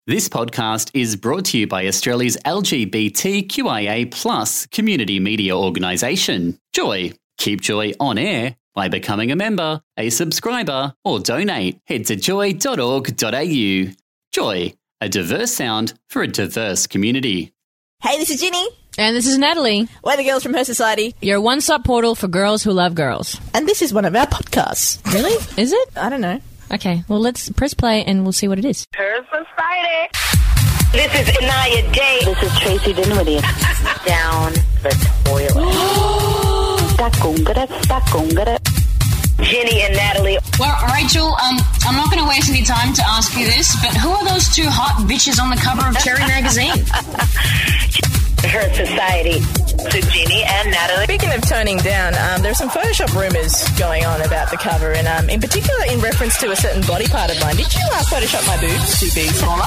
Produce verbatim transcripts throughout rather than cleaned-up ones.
This podcast is brought to you by Australia's L G B T Q I A plus community media organisation, Joy. Keep Joy on air by becoming a member, a subscriber, or donate. Head to joy dot org dot a u. Joy, a diverse sound for a diverse community. Hey, this is Ginny. And this is Natalie. We're the girls from Her Society. Your one-stop portal for girls who love girls. And this is one of our podcasts. Really? Is it? I don't know. Okay, well, let's press play and we'll see what it is. Her Society. This is Inaya Day. This is Tracy Dinwiddie. Down the toilet. Stakungara, stakungara. Jenny and Natalie. Well, Rachel, um, I'm not going to waste any time to ask you this, but who are those two hot bitches on the cover of Cherry Magazine? Her Society. So Jenny and Natalie. Speaking of toning down, um, there are some Photoshop rumours going on about the cover, and um, in particular in reference to a certain body part of mine. Did you uh, Photoshop my boobs to be smaller?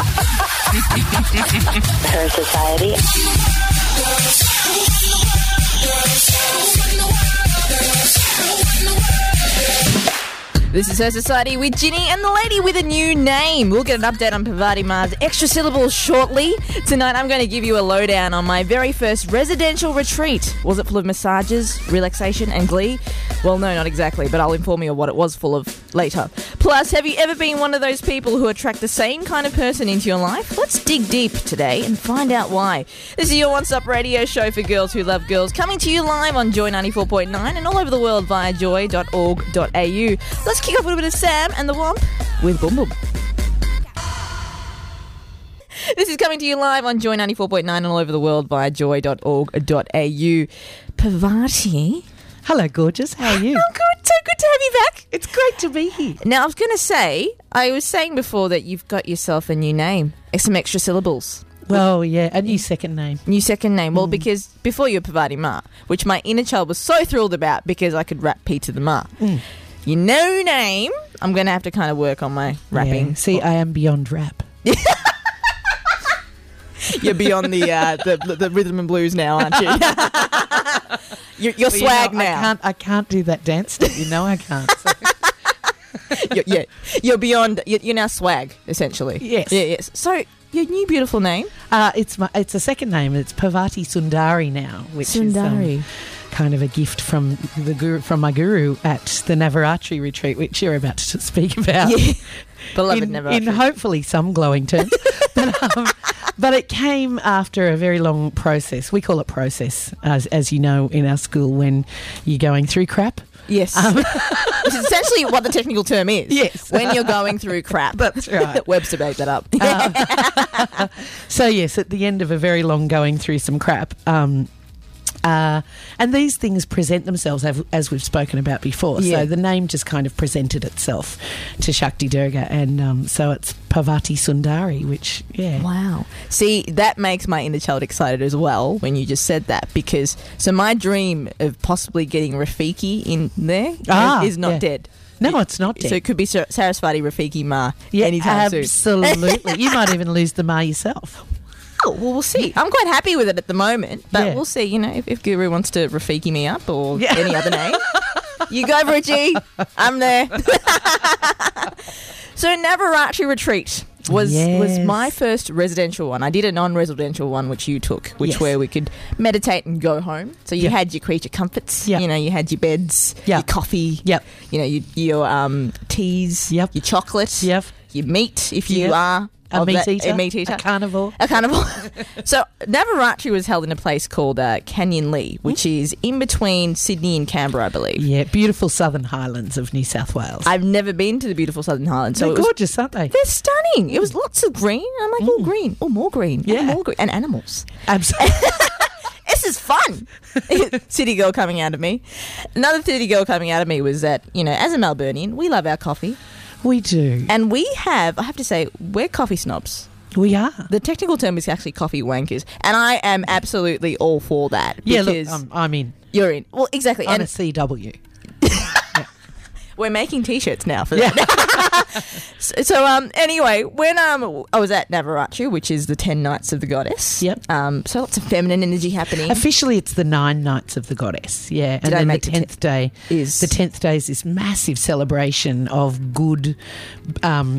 Her Society. This is Her Society with Ginny and the lady with a new name. We'll get an update on Parvati Ma's extra syllables shortly. Tonight I'm going to give you a lowdown on my very first residential retreat. Was it full of massages, relaxation and glee? Well, no, not exactly, but I'll inform you of what it was full of later. Plus, have you ever been one of those people who attract the same kind of person into your life? Let's dig deep today and find out why. This is your one-stop radio show for girls who love girls, coming to you live on Joy ninety-four point nine and all over the world via joy dot org dot a u. Let's kick off with a bit of Sam and the Womp with Boom Boom. This is coming to you live on Joy ninety-four point nine and all over the world via joy dot org dot a u. Parvati. Hello, gorgeous. How are you? Oh, good. So good to have you back. It's great to be here. Now, I was going to say, I was saying before that you've got yourself a new name, some extra syllables. Well, yeah, a new second name. New second name. Well, Mm. because before you were Parvati Ma, which my inner child was so thrilled about because I could rap P to the Ma. Mm. Your new name, I'm going to have to kind of work on my rapping. Yeah. See, I am beyond rap. You're beyond the, uh, the the rhythm and blues now, aren't you? you're you're Well, swag you know, now. I can't, I can't do that dance step. You know I can't. So. you're, yeah, you're beyond. You're, you're now swag, essentially. Yes. Yeah, yes. So your new beautiful name, Uh, it's my, it's a second name. It's Parvati Sundari now, which Sundari. is um, kind of a gift from the guru, from my guru at the Navaratri retreat, which you're about to speak about. Yeah. Beloved in, never. in hopefully some glowing terms. but, um, but it came after a very long process. We call it process, as, as you know, in our school when you're going through crap. Yes. Um, Which is essentially what the technical term is. Yes. When you're going through crap. That's right. Webster made that up. Um, so, yes, at the end of a very long going through some crap, um, Uh, and these things present themselves as, as we've spoken about before. Yeah. So the name just kind of presented itself to Shakti Durga, and um, so it's Parvati Sundari, which, yeah. Wow. See, that makes my inner child excited as well when you just said that, because so my dream of possibly getting Rafiki in there Ah, is not yeah. dead. No, it's not dead. So it could be Sar- Sarasvati Rafiki Ma yeah, anytime soon. absolutely. You might even lose the Ma yourself. Oh, well, we'll see. I'm quite happy with it at the moment, but Yeah. we'll see, you know, if, if Guru wants to Rafiki me up or Yeah. any other name. You go for it, G. I'm there. So Navaratri Retreat was Yes. was my first residential one. I did a non-residential one, which you took, which Yes. where we could meditate and go home. So you Yep. had your creature comforts. Yep. You know, you had your beds, Yep. your coffee. Yep. You know, your, your um, teas. Yep. Your chocolate. Yep. Your meat, if you Yep. are. A of meat that- eater. A meat eater. A carnivore. A carnival. So Navaratri was held in a place called uh, Canyon Lee, which is in between Sydney and Canberra, I believe. Yeah, beautiful southern highlands of New South Wales. I've never been to the beautiful Southern Highlands. So They're it was, gorgeous, aren't they? they're stunning. It was lots of green. I'm like, oh, green. Oh, more green. Oh, Yeah. more green. And animals. Absolutely. This is fun. City girl coming out of me. Another city girl coming out of me was that, you know, as a Melburnian, we love our coffee. We do. And we have, I have to say, we're coffee snobs. We are. The technical term is actually coffee wankers. And I am absolutely all for that. Yeah, look, because um, I'm in. you're in. Well, exactly. I'm And a C W. we're making T-shirts now for that. so, so, um, anyway, when um, I was at Navaratri, which is the ten nights of the goddess. Yep. Um, so lots of feminine energy happening. Officially, it's the nine nights of the goddess. Yeah, Did and I then make the the tenth day is- the tenth day is this massive celebration of good. Um,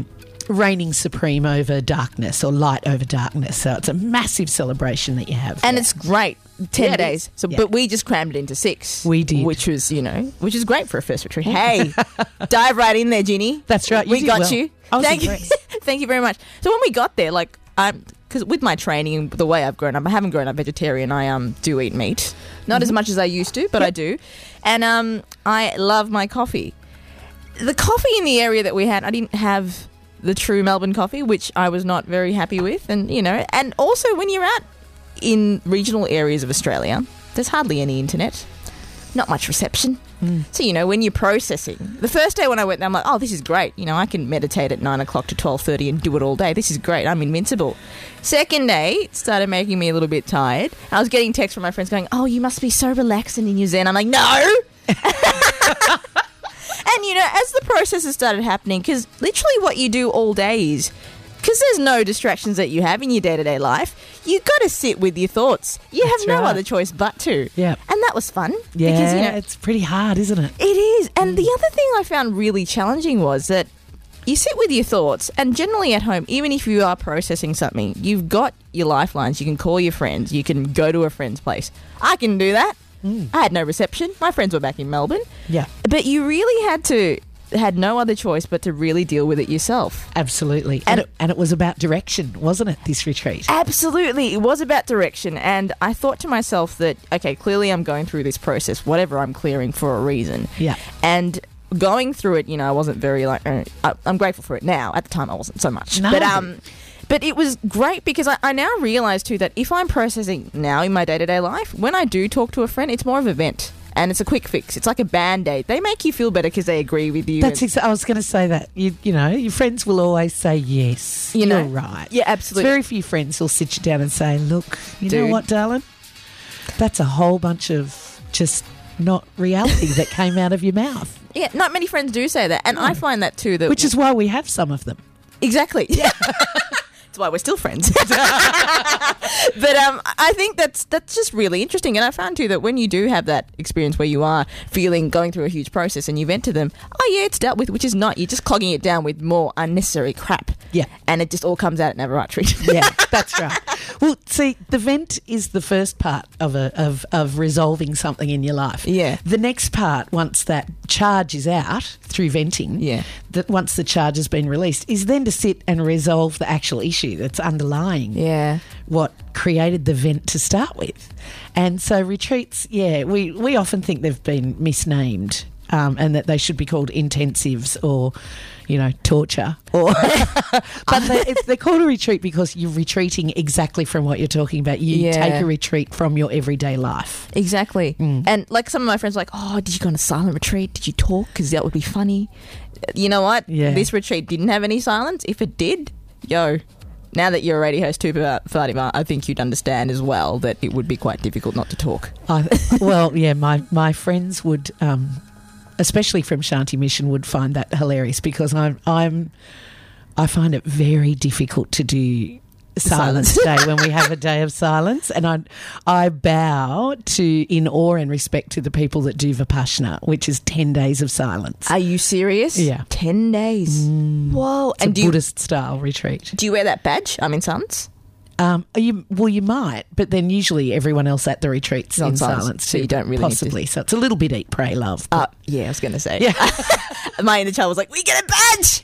reigning supreme over darkness or light over darkness. So it's a massive celebration that you have. And yeah. it's great. Ten Yeah, it days. is. So, Yeah. but we just crammed it into six. We did. Which was, you know, which is great for a first retreat. Hey, dive right in there, Ginny. That's right. You we did got well. you. I was Thank you. impressed. Thank you very much. So when we got there, like, I'm because with my training and the way I've grown up, I haven't grown up vegetarian. I um do eat meat, not as much as I used to, but I do, and um I love my coffee. The coffee in the area that we had, I didn't have the true Melbourne coffee, which I was not very happy with, and you know, and also when you're out in regional areas of Australia, there's hardly any internet, not much reception. So, you know, when you're processing, the first day when I went there, I'm like, oh, this is great. You know, I can meditate at nine o'clock to twelve thirty and do it all day. This is great. I'm invincible. Second day, it started making me a little bit tired. I was getting texts from my friends going, oh, you must be so relaxing in your Zen. I'm like, no. And, you know, as the processes started happening, because literally what you do all day is, because there's no distractions that you have in your day-to-day life, you got to sit with your thoughts. You That's have no right. other choice but to. Yeah. And that was fun. Yeah, Because, you know, it's pretty hard, isn't it? it is. And the other thing I found really challenging was that you sit with your thoughts, and generally at home, even if you are processing something, you've got your lifelines. You can call your friends. You can go to a friend's place. I can do that. Mm. I had no reception. My friends were back in Melbourne. Yeah, But you really had to, had no other choice but to really deal with it yourself. absolutely. And- And it, and it was about direction, wasn't it, this retreat? Absolutely. It was about direction. And I thought to myself that, okay, clearly I'm going through this process, whatever I'm clearing for a reason. Yeah. And going through it, you know, I wasn't very like, uh, I, I'm grateful for it now. At the time, I wasn't so much. No. But, um, but it was great because I, I now realise too that if I'm processing now in my day-to-day life, when I do talk to a friend, it's more of a vent. And it's a quick fix. It's like a Band-Aid. They make you feel better because they agree with you. That's and- exa- I was going to say that. You, you know, your friends will always say yes. You know. You're right. Yeah, It's absolutely. very few friends will sit you down and say, look, you know Dude. what, darling? That's a whole bunch of just not reality that came out of your mouth. Yeah, not many friends do say that. And I find that too. That Which is why we have some of them. Exactly. Yeah. That's why we're still friends. But um, I think that's that's just really interesting. And I found too that when you do have that experience where you are feeling going through a huge process and you vent to them, oh yeah, it's dealt with, which is not. You're just clogging it down with more unnecessary crap. Yeah. And it just all comes out at Navaratri. Yeah, that's right. Well, see, the vent is the first part of a of, of resolving something in your life. Yeah. The next part, once that charge is out through venting, Yeah. that once the charge has been released, is then to sit and resolve the actual issue that's underlying Yeah. what created the vent to start with. And so retreats, yeah, we, we often think they've been misnamed. Um, and that they should be called intensives or, you know, torture. Or, but they, it's, they're called a retreat because you're retreating exactly from what you're talking about. You Yeah. take a retreat from your everyday life. Exactly. Mm. And like some of my friends are like, oh, did you go on a silent retreat? Did you talk? Because that would be funny. You know what? Yeah. This retreat didn't have any silence. If it did, yo, now that you're a radio host too, Fatima, I think you'd understand as well that it would be quite difficult not to talk. I, well, yeah, my, my friends would, um, especially from Shanti Mission, would find that hilarious because I'm, I'm, I find it very difficult to do silence day when we have a day of silence, and I, I bow to in awe and respect to the people that do Vipassana, which is ten days of silence. Are you serious? Yeah. Ten days. Whoa. It's and a do you, Buddhist style retreat. do you wear that badge? I'm in silence. Um, you, well, you might, but then usually everyone else at the retreat's On in silence, silence, so too, you don't really need to- possibly. So it's a little bit eat, pray, love. Uh, but yeah, I was going to say. Yeah. My inner child was like, we get a badge.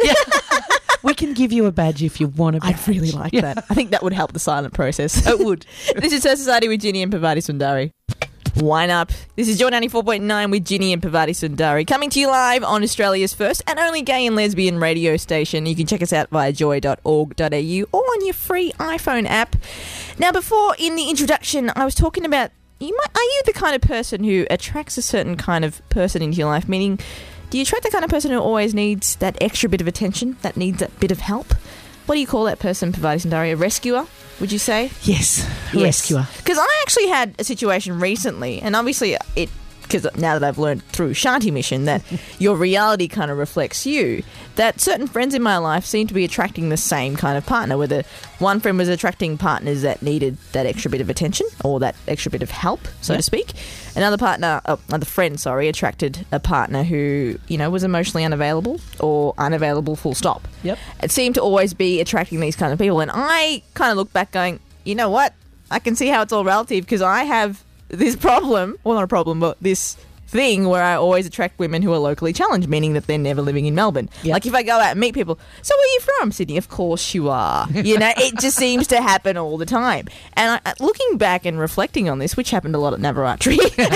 we can give you a badge if you want a badge. I'd really like Yeah. that. I think that would help the silent process. It would. This is Her Society with Ginny and Pavati Sundari. Wine up. This is Joy ninety-four point nine with Ginny and Pavati Sundari, coming to you live on Australia's first and only gay and lesbian radio station. You can check us out via joy dot org dot a u or on your free iPhone app. Now, before in the introduction, I was talking about, you might, are you the kind of person who attracts a certain kind of person into your life? Meaning, do you attract the kind of person who always needs that extra bit of attention, that needs that bit of help? What do you call that person, Pavati Sundari? A rescuer, would you say? Yes, a rescuer. Because I actually had a situation recently, and obviously it, because now that I've learned through Shanti Mission that your reality kind of reflects you, that certain friends in my life seem to be attracting the same kind of partner, whether one friend was attracting partners that needed that extra bit of attention or that extra bit of help, so Yep. to speak. Another partner, oh, another friend, sorry, attracted a partner who, you know, was emotionally unavailable or unavailable full stop. Yep. It seemed to always be attracting these kind of people. And I kind of look back going, you know what? I can see how it's all relative because I have this problem, well, not a problem, but this thing where I always attract women who are locally challenged, meaning that they're never living in Melbourne. Yep. Like if I go out and meet people, so where are you from? Sydney. Of course you are. You know, it just seems to happen all the time. And I, looking back and reflecting on this, which happened a lot at Navaratri,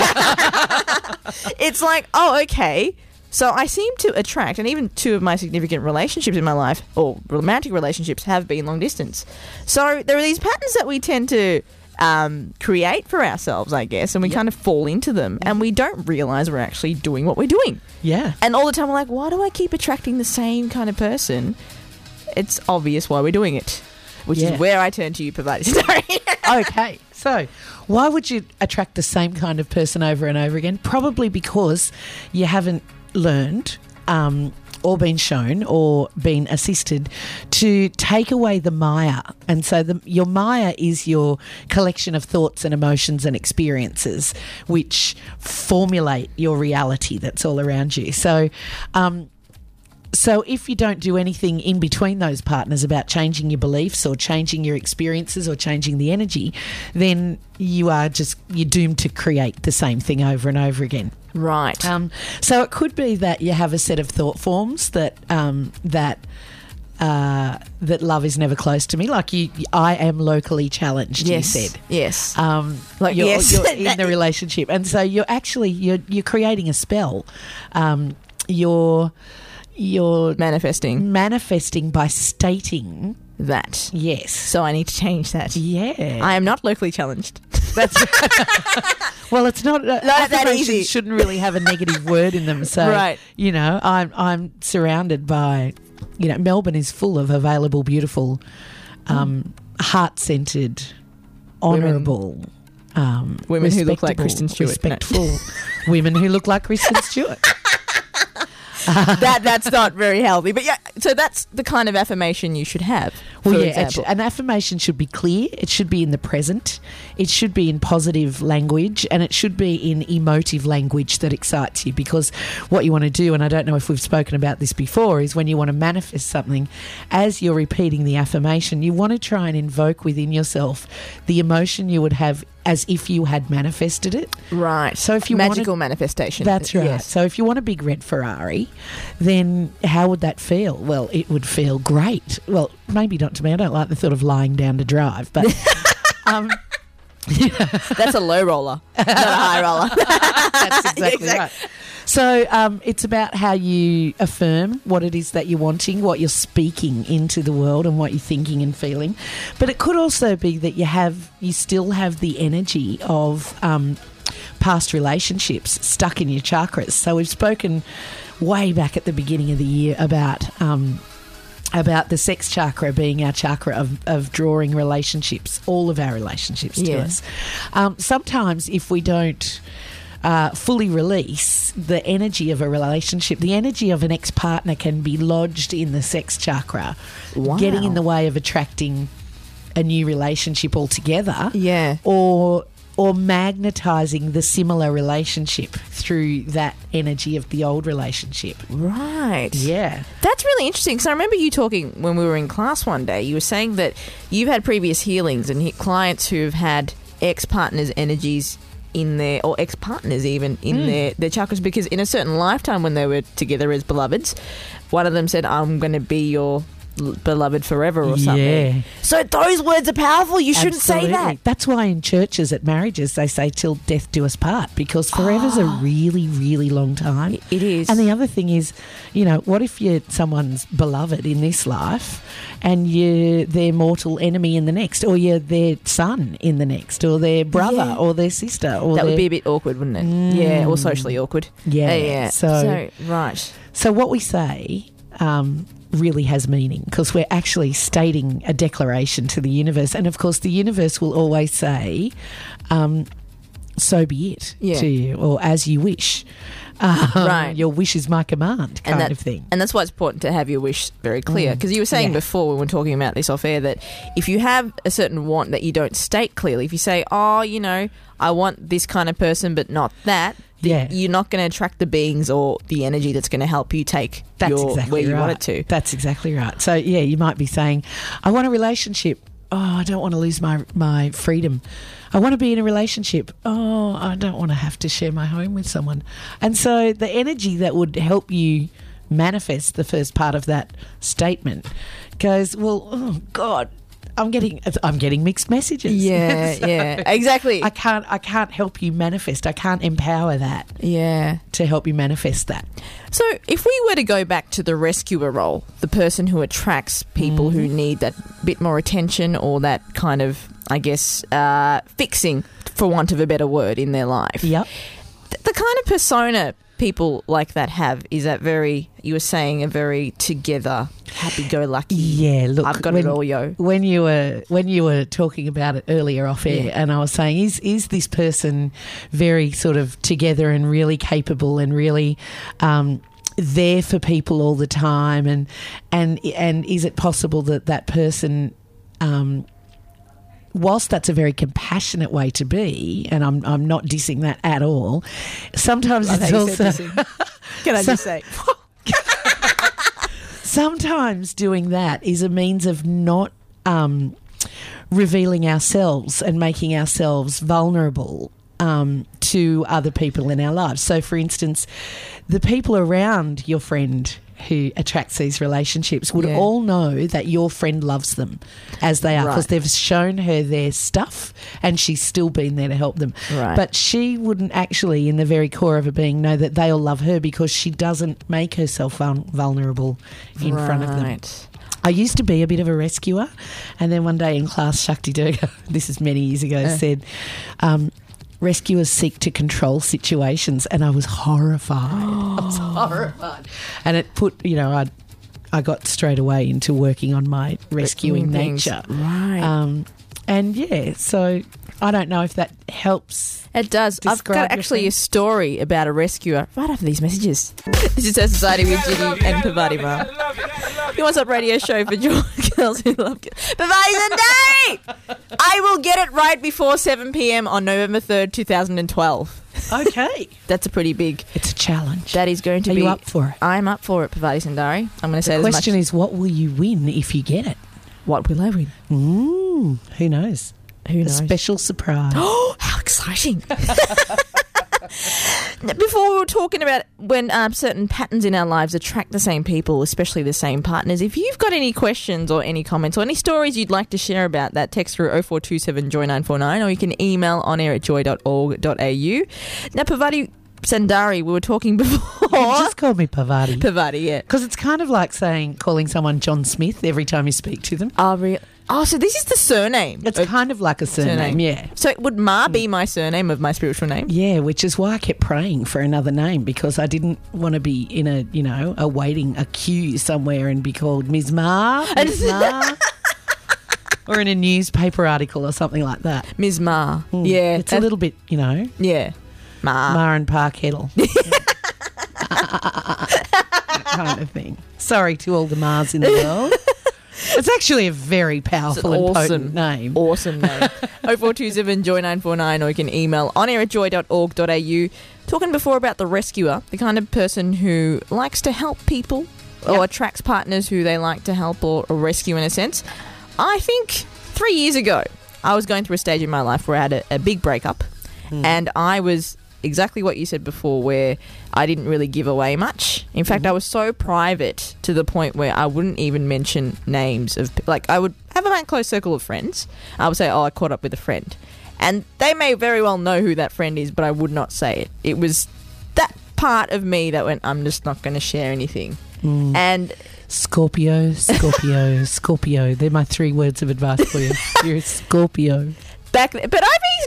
it's like, oh, okay. So I seem to attract, and even two of my significant relationships in my life, or romantic relationships, have been long distance. So there are these patterns that we tend to um, create for ourselves, I guess, and we kind of fall into them, and we don't realise we're actually doing what we're doing. Yeah. And all the time we're like, why do I keep attracting the same kind of person? It's obvious why we're doing it, which Yeah. is where I turn to you, Pavati. Sorry. Okay, so why would you attract the same kind of person over and over again? Probably because you haven't learned um, or been shown or been assisted to take away the Maya. And so the, your Maya is your collection of thoughts and emotions and experiences which formulate your reality that's all around you. So um, So if you don't do anything in between those partners about changing your beliefs or changing your experiences or changing the energy, then you are just, you're doomed to create the same thing over and over again. Right. Um, so it could be that you have a set of thought forms that um, that uh, that love is never close to me. Like you, I am locally challenged. Yes. You said. Yes. Um, Like, you're, yes. you're in the relationship, and so you're actually you're you're creating a spell. Um, you're you're Manifesting manifesting by stating that. yes. So I need to change that. Yeah. I am not locally challenged. That's well, it's not. Uh, Not that affirmations easy. shouldn't really have a negative word in them. So, Right. you know, I'm I'm surrounded by, you know, Melbourne is full of available, beautiful, um, heart-centered, honourable. Um, Women who look like respectable, Kristen Stewart. Respectful women who look like Kristen Stewart. that that's not very healthy. But yeah, so that's the kind of affirmation you should have. For Well, yeah, it example. should- an affirmation should be clear. It should be in the present. It should be in positive language, and it should be in emotive language that excites you. Because what you want to do, and I don't know if we've spoken about this before, is when you want to manifest something, as you're repeating the affirmation, you want to try and invoke within yourself the emotion you would have as if you had manifested it. Right. So if you magical wanted- manifestation. That's right. Yes. So if you want a big red Ferrari, then how would that feel? Well, it would feel great. Well, maybe not to me. I don't like the thought of lying down to drive, but um, That's a low roller, not a high roller. that's exactly Exactly. right. So um, it's about how you affirm what it is that you're wanting, what you're speaking into the world, and what you're thinking and feeling. But it could also be that you have, you still have the energy of um, past relationships stuck in your chakras. So we've spoken way back at the beginning of the year about um, about the sex chakra being our chakra of, of drawing relationships, all of our relationships to Yeah. us. Um, sometimes if we don't uh, fully release the energy of a relationship, the energy of an ex-partner can be lodged in the sex chakra, Wow. getting in the way of attracting a new relationship altogether. Yeah. Or or magnetizing the similar relationship through that energy of the old relationship. Right. Yeah. That's really interesting because I remember you talking when we were in class one day. You were saying that you've had previous healings and he- clients who've had ex-partners' energies in their, or ex-partners even, in Mm. their, their chakras because in a certain lifetime when they were together as beloveds, one of them said, I'm going to be your l- beloved forever or something. Yeah. So those words are powerful. You shouldn't say Absolutely. that. That's why in churches at marriages they say till death do us part, because forever's a really, really long time. It is. And the other thing is, you know, what if you're someone's beloved in this life and you're their mortal enemy in the next, or you're their son in the next, or their brother Yeah. or their sister? Or That would their- be a bit awkward, wouldn't it? Yeah, or socially awkward. Yeah, yeah. so- right. So what we say um, really has meaning because we're actually stating a declaration to the universe. And, of course, the universe will always say, um, so be it Yeah. to you, or as you wish. Um, Right. Your wish is my command, kind and that, of thing. And that's why it's important to have your wish very clear. Because you were saying Yeah. before, when we were talking about this off air, that if you have a certain want that you don't state clearly, if you say, oh, you know, I want this kind of person but not that, th- Yeah. you're not going to attract the beings or the energy that's going to help you take That's your, exactly where you right. want it to. That's exactly right. So, yeah, you might be saying, I want a relationship. Oh, I don't want to lose my, my freedom. I want to be in a relationship. Oh, I don't want to have to share my home with someone. And so the energy that would help you manifest the first part of that statement goes, well, oh, God, I'm getting I'm getting mixed messages. Yeah, So yeah, exactly. I can't I can't help you manifest. I can't empower that yeah. to help you manifest that. So, if we were to go back to the rescuer role, the person who attracts people who need that bit more attention or that kind of, I guess, uh, fixing, for want of a better word, in their life. Yep. Th- the kind of persona people like that have is that very, you were saying, a very together, happy-go-lucky. Yeah, look, I've got when, it all, yo. When you were when you were talking about it earlier off air, Yeah. and I was saying, is is this person very sort of together and really capable and really um, there for people all the time, and and and is it possible that that person um, whilst that's a very compassionate way to be, and I'm I'm not dissing that at all, sometimes Love it's how you said also dissing. Can I So- just say? sometimes doing that is a means of not um, revealing ourselves and making ourselves vulnerable um, to other people in our lives. So, for instance, the people around your friend who attracts these relationships would Yeah. all know that your friend loves them as they are, because Right. they've shown her their stuff and she's still been there to help them. Right. But she wouldn't actually, in the very core of her being, know that they all love her because she doesn't make herself vul- vulnerable in front of them. Right. I used to be a bit of a rescuer, and then one day in class, Shakti Durga, this is many years ago, said, um, rescuers seek to control situations, and I was horrified. I was horrified. And it put, you know, I I got straight away into working on my rescuing Rescuing things. nature. Right. Um, and, yeah, so I don't know if that helps. It does. I've Describe got your actually friend. a story about a rescuer right after these messages. This is Her Society with Ginny and Pavati Ma. Your What's Up radio show for joy girls who love girls. Pavati Sunday! I will get it right before seven p.m. on November third, twenty twelve. Okay. That's a pretty big... It's a challenge. That is going to Are be... you up for it? I'm up for it, Pavati Sundari. I'm going to say The it as question much... is, what will you win if you get it? What will I win? Mm, who knows? Who A knows? special surprise. Oh, how exciting. Before we were talking about when um, certain patterns in our lives attract the same people, especially the same partners. If you've got any questions or any comments or any stories you'd like to share about that, text through oh four two seven joy nine four nine, or you can email on air at joy dot org dot a u. Now, Pavati Sundari, we were talking before. Just call me Pavati. Pavati, yeah. Because it's kind of like saying, calling someone John Smith every time you speak to them. Oh, re- oh so this is the surname. It's of- kind of like a surname, surname. yeah. So would Ma be my surname of my spiritual name? Yeah, which is why I kept praying for another name, because I didn't want to be in a, you know, a waiting, a queue somewhere and be called Miz Ma, Miz Ma. Or in a newspaper article or something like that. Miz Ma. Mm. Yeah. It's a that- little bit, you know, Yeah. Ma. Ma and Pa Kettle. That kind of thing. Sorry to all the Mars in the world. It's actually a very powerful and potent name. Awesome name. oh four two seven joy nine four nine, or you can email on air at joy dot org dot a u. Talking before about the rescuer, the kind of person who likes to help people or attracts partners who they like to help or, or rescue in a sense. I think three years ago, I was going through a stage in my life where I had a, a big breakup, and I was exactly what you said before, where I didn't really give away much. In fact, I was so private to the point where I wouldn't even mention names of, like, I would have a close circle of friends. I would say, oh, I caught up with a friend. And they may very well know who that friend is, but I would not say it. It was that part of me that went, I'm just not going to share anything. Mm. And Scorpio, Scorpio, Scorpio. They're my three words of advice for you. You're a Scorpio. back then, but I've eased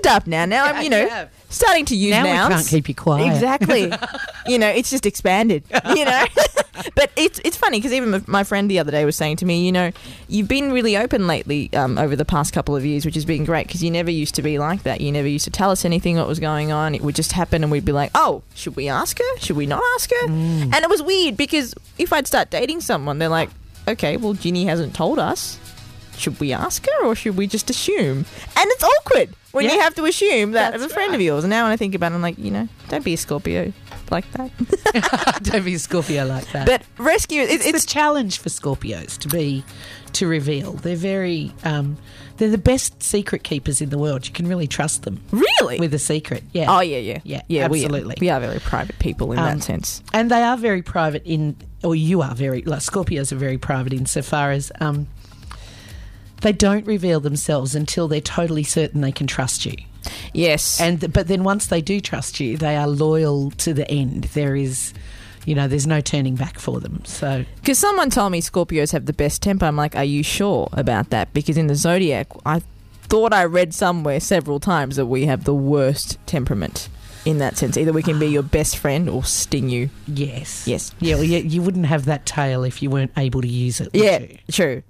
up now. Now I'm, you know, Yeah. starting to use Now we nouns. can't keep you quiet. Exactly. You know, it's just expanded, you know. But it's it's funny because even my friend the other day was saying to me, you know, you've been really open lately um, over the past couple of years, which has been great because you never used to be like that. You never used to tell us anything what was going on. It would just happen and we'd be like, oh, should we ask her? Should we not ask her? Mm. And it was weird because if I'd start dating someone, they're like, okay, well, Ginny hasn't told us. Should we ask her or should we just assume? And it's awkward when Yeah. you have to assume that That's of a friend right. of yours. And now when I think about it, I'm like, you know, don't be a Scorpio like that. Don't be a Scorpio like that. But rescue, it, it's, it's the challenge for Scorpios to be to reveal. They're very um, they're the best secret keepers in the world. You can really trust them really. with a secret. Yeah. Oh yeah, yeah, Yeah, yeah. absolutely. We are, we are very private people in Um, that sense. And they are very private in, or you are very, like Scorpios are very private insofar as um, they don't reveal themselves until they're totally certain they can trust you. Yes, And but then once they do trust you, they are loyal to the end. There is, you know, there's no turning back for them. So because someone told me Scorpios have the best temper. I'm like, are you sure about that? Because in the zodiac, I thought I read somewhere several times that we have the worst temperament. In that sense, either we can be your best friend or sting you. yes, Yes. yeah. Well, you, you wouldn't have that tail if you weren't able to use it. Would Yeah, you? true.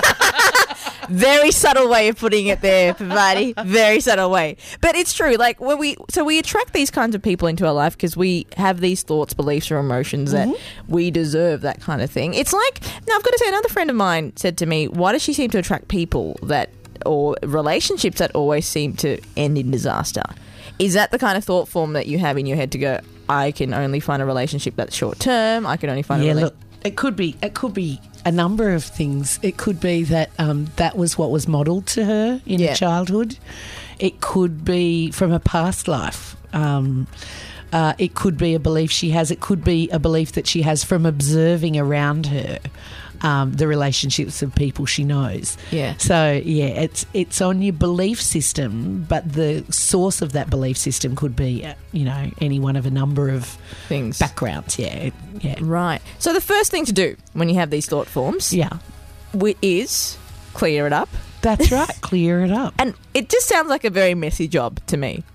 Very subtle way of putting it there, Pavati. Very subtle way. But it's true. Like when we so we attract these kinds of people into our life because we have these thoughts, beliefs, or emotions that we deserve that kind of thing. It's like now I've got to say another friend of mine said to me, why does she seem to attract people that or relationships that always seem to end in disaster? Is that the kind of thought form that you have in your head to go, I can only find a relationship that's short term, I can only find Yeah, a look, relationship. it could be it could be a number of things. It could be that um, that was what was modelled to her in Yeah. childhood. It could be from a past life. Um, uh, it could be a belief she has. It could be a belief that she has from observing around her um, the relationships of people she knows. Yeah. So yeah, it's it's on your belief system, but the source of that belief system could be uh, you know any one of a number of Things. backgrounds. Yeah, it- yeah, Right. So the first thing to do when you have these thought forms yeah. wi- is clear it up. That's right. Clear it up. And it just sounds like a very messy job to me.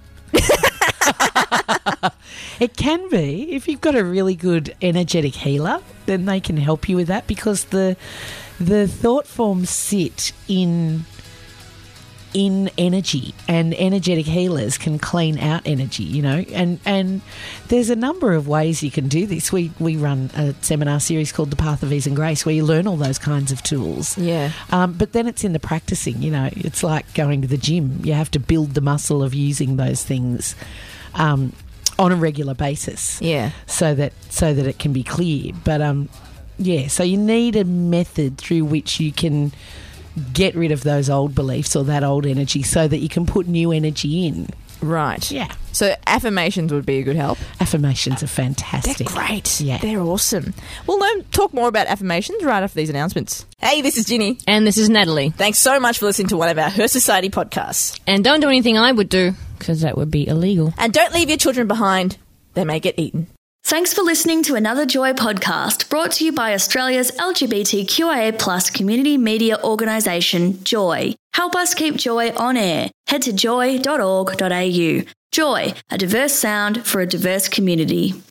It can be. If you've got a really good energetic healer, then they can help you with that because the the thought forms sit in in energy, and energetic healers can clean out energy, you know. And and there's a number of ways you can do this. We we run a seminar series called The Path of Ease and Grace where you learn all those kinds of tools. Yeah. Um, but then it's in the practicing, you know. It's like going to the gym. You have to build the muscle of using those things um, on a regular basis. Yeah. So that so that it can be clear. But um, yeah, so you need a method through which you can get rid of those old beliefs or that old energy so that you can put new energy in. Right. Yeah. So affirmations would be a good help. Affirmations are fantastic. They're great. Yeah. They're awesome. We'll learn, talk more about affirmations right after these announcements. Hey, this is Ginny. And this is Natalie. Thanks so much for listening to one of our Her Society podcasts. And don't do anything I would do, because that would be illegal. And don't leave your children behind. They may get eaten. Thanks for listening to another Joy podcast brought to you by Australia's L G B T Q I A plus community media organisation, Joy. Help us keep Joy on air. Head to joy dot org dot a u. Joy, a diverse sound for a diverse community.